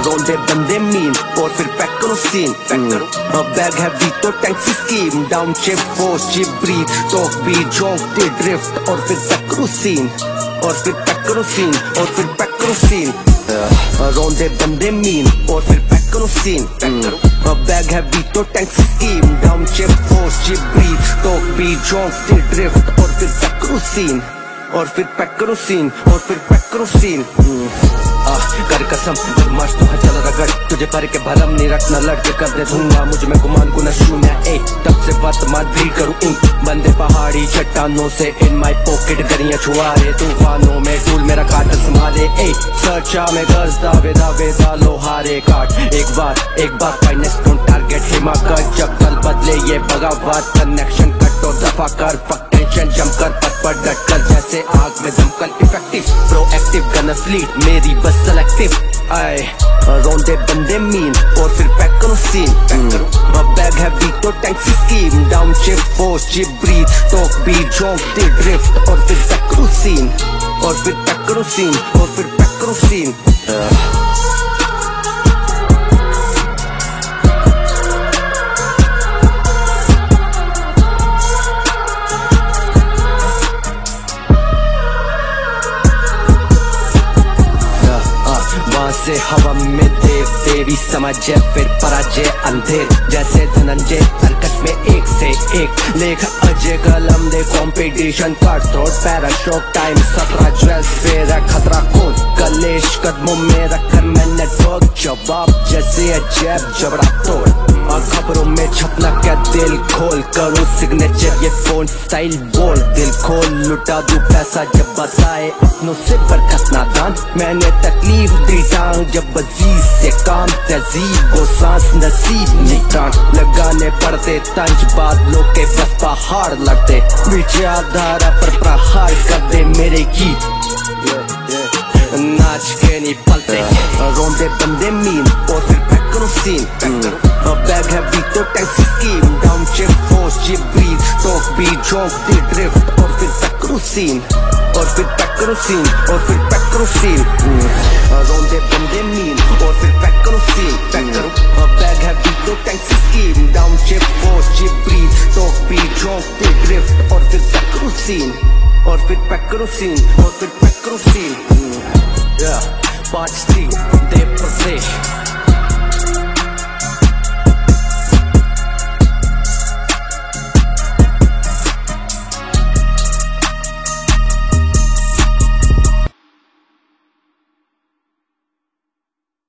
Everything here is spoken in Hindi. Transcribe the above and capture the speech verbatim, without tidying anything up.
रोंदे बंदे मीन और फिर पैक करो सीन। बैग है भी तो taxi scheme, down chip force chip breath talk बी जोंकते ड्रिफ्ट और फिर पैक करो सीन और फिर पैक करो सीन और फिर पैक करो सीन। रोंदे बंदे मीन और फिर पैक करो सीन। बैग है भी तो taxi scheme, down chip force chip breath talk बी जोंकते ड्रिफ्ट और फिर पैक करो सीन और फिर पैक करो सीन और फिर पैक करो सीन। कर कसम बदमाश तो है चल रगड़, तुझे भर के भरम नहीं रखना, लड़के कर दे दूंगा मुझ में गुमान गुना शून्य। ए तब से वर्तमान भी करूँ इंक बंदे पहाड़ी चट्टानों से, इन माई पॉकेट गरियां छुआरे तूफानों में टूल मेरा काट संभाले। ए सर्चा में गज दावे दावे दालो हारे काट, एक बार एक बार फाइनेस्ट डोंट टारगेट हिमाकत, जब कल बदले ये बगावत कनेक्शन कट और दफा कर फक टेंशन जमकर पट पर डट कर, जैसे आग में दमकल इफेक्टिव प्रोएक्टिव गन स्लीट मेरी बस सेलेक्टिव। आए रोंदे बंदे मीन और फिर पैक करो सीन। बैग है भी तो taxi scheme, down chip force chip breath talk बी जोंकते ड्रिफ्ट और फिर पैक करो सीन और फिर पैक करो सीन और फिर पैक करो सीन। से हवा में देव देवी समझे फिर पराजय अंधेर, जैसे धनंजय सर्कस में एक से एक लेख अजय कलम दे कंपटीशन कट थ्रोट पैराशॉट टाइम सत्रह ज्वेल्स फेर खतरा कौन कलेश कदमों में रखकर मैं नेटवर्क जवाब जैसे अजैब जबड़ा तोड़, और खबरों में छपना क्या दिल खोल करूँ सिग्नेचर ये फोन स्टाइल बोल, दिल खोल लुटा दूं पैसा जब बताए अपनों से बरकत नादान, मैंने तकलीफ दी टांग जब अजीज से काम तहजीब वो सांस नसीब निकान, लगाने पड़ते तंज बादलों के बस पहाड़ लगते, विचारधारा पर प्रहार कर दे मेरे गीत नाच के नहीं पलते। रोंदे बंदे मीन और फिर पैक करो सीन। बैग है भी तो taxi scheme, down chip force chip breath talk बी जोंकते ड्रिफ्ट और फिर पैक करो सीन और फिर पैक करो सीन और फिर पैक करो सीन। रोंदे बंदे मीन और फिर पैक करो सीन। पैक करो बैग है भी तो taxi scheme, down chip force chip breath talk बी जोंकते ड्रिफ्ट और फिर पैक करो सीन और फिर पैक करो सीन और फिर पैक करो सीन। Yeah,